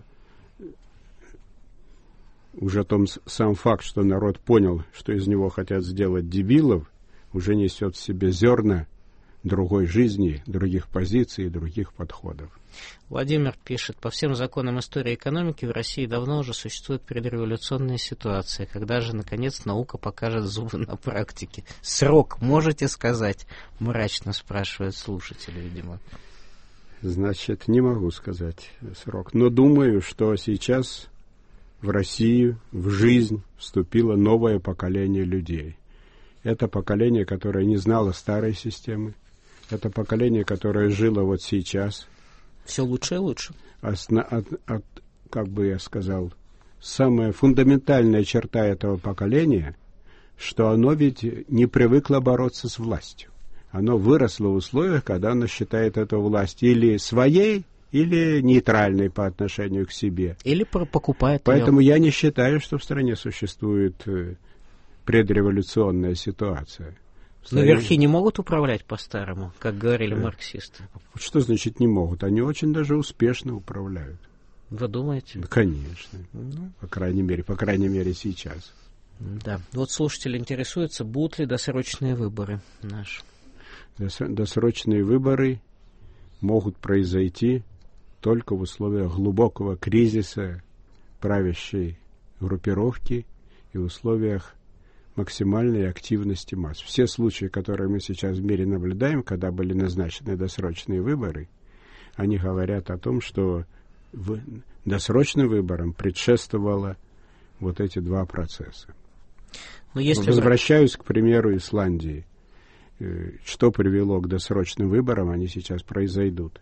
уже сам факт, что народ понял, что из него хотят сделать дебилов, уже несет в себе зерна другой жизни, других позиций и других подходов. Владимир пишет: по всем законам истории экономики в России давно уже существует предреволюционная ситуация. Когда же, наконец, наука покажет зубы на практике? Срок можете сказать? Мрачно спрашивает слушатель, видимо. Значит, не могу сказать срок. Но думаю, что сейчас в Россию, в жизнь вступило новое поколение людей. Это поколение, которое не знало старой системы. Это поколение, которое жило вот сейчас. Все лучше и лучше. Как бы я сказал, самая фундаментальная черта этого поколения, что оно ведь не привыкло бороться с властью. Оно выросло в условиях, когда оно считает эту власть или своей, или нейтральной по отношению к себе. Или покупает Поэтому ее. Я не считаю, что в стране существует предреволюционная ситуация. Но верхи не могут управлять по-старому, как говорили марксисты. Что значит не могут? Они очень даже успешно управляют. Вы думаете? Конечно. По крайней мере сейчас. Да. Вот слушатель интересуется, будут ли досрочные выборы наши. Досрочные выборы могут произойти только в условиях глубокого кризиса правящей группировки и в условиях максимальной активности масс. Все случаи, которые мы сейчас в мире наблюдаем, когда были назначены досрочные выборы, они говорят о том, что досрочным выборам предшествовало вот эти два процесса. Но если возвращаюсь к примеру Исландии. Что привело к досрочным выборам, они сейчас произойдут.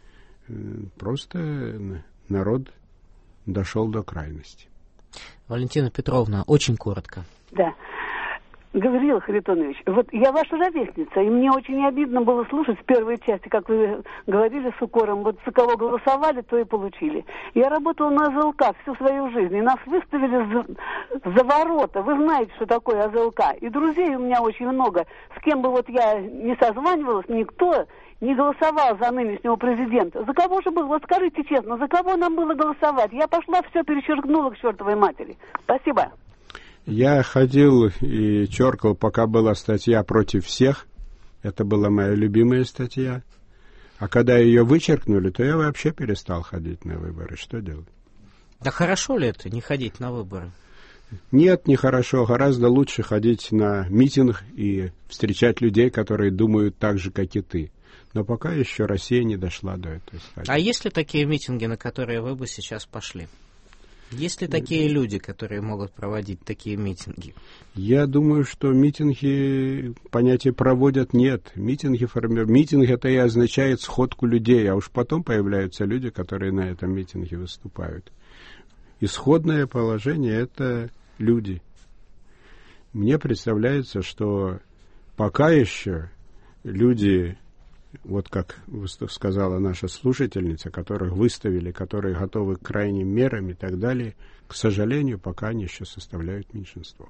Просто народ дошел до крайности. Валентина Петровна, очень коротко. Да. Гавриил Харитонович, вот я ваша ровесница, и мне очень обидно было слушать с первой части, как вы говорили с укором, вот за кого голосовали, то и получили. Я работала на АЗЛК всю свою жизнь, и нас выставили за ворота. Вы знаете, что такое АЗЛК. И друзей у меня очень много. С кем бы вот я не созванивалась, никто не голосовал за нынешнего президента. За кого же было? Вот скажите честно, за кого нам было голосовать? Я пошла, все перечеркнула к чертовой матери. Спасибо. Я ходил и черкал, пока была статья «Против всех». Это была моя любимая статья. А когда ее вычеркнули, то я вообще перестал ходить на выборы. Что делать? Да хорошо ли это, не ходить на выборы? Нет, нехорошо. Гораздо лучше ходить на митинг и встречать людей, которые думают так же, как и ты. Но пока еще Россия не дошла до этой стадии. А есть ли такие митинги, на которые вы бы сейчас пошли? Есть ли такие люди, которые могут проводить такие митинги? Я думаю, что митинги, понятие «проводят» нет. Митинги формируют. Митинг это и означает сходку людей, а уж потом появляются люди, которые на этом митинге выступают. Исходное положение это люди. Мне представляется, что пока еще люди, вот как сказала наша слушательница, которых выставили, которые готовы к крайним мерам и так далее, к сожалению, пока они еще составляют меньшинство.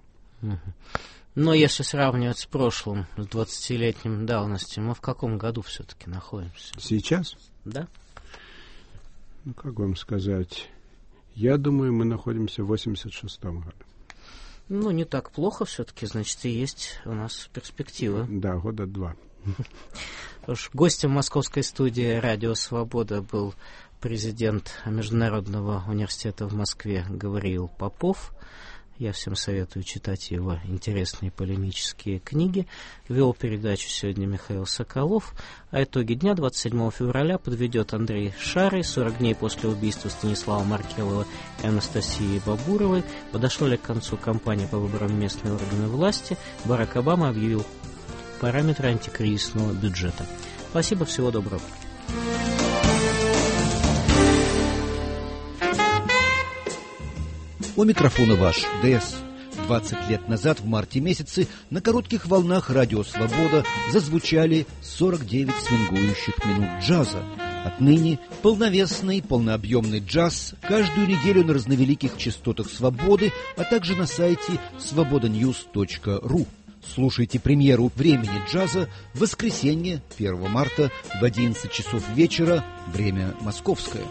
Но если сравнивать с прошлым, с 20-летним давностью, мы в каком году все-таки находимся? Сейчас? Да. Ну, как вам сказать? Я думаю, мы находимся в 86-м году. Ну, не так плохо все-таки, значит, и есть у нас перспектива. Да, года 2. Гостем московской студии «Радио Свобода» был президент Международного университета в Москве Гавриил Попов. Я всем советую читать его интересные полемические книги. Вел передачу сегодня Михаил Соколов. А итоги дня 27 февраля подведет Андрей Шарый. 40 дней после убийства Станислава Маркелова и Анастасии Бабуровой. Подошла ли к концу кампания по выборам местной органы власти? Барак Обама объявил параметры антикризисного бюджета. Спасибо, всего доброго. У микрофона ваш ДС. 20 лет назад, в марте месяце, на коротких волнах «Радио Свобода» зазвучали 49 свингующих минут джаза. Отныне полновесный, полнообъемный джаз каждую неделю на разновеликих частотах «Свободы», а также на сайте svobodanews.ru. Слушайте премьеру «Времени джаза» в воскресенье, 1 марта, в 11 часов вечера, время московское.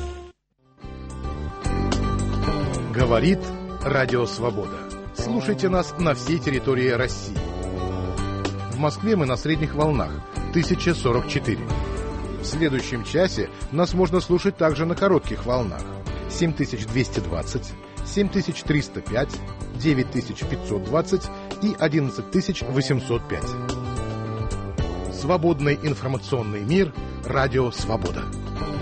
Говорит Радио Свобода. Слушайте нас на всей территории России. В Москве мы на средних волнах 1044. В следующем часе нас можно слушать также на коротких волнах 7220, 7305, 9520 и 11805. Свободный информационный мир. Радио Свобода.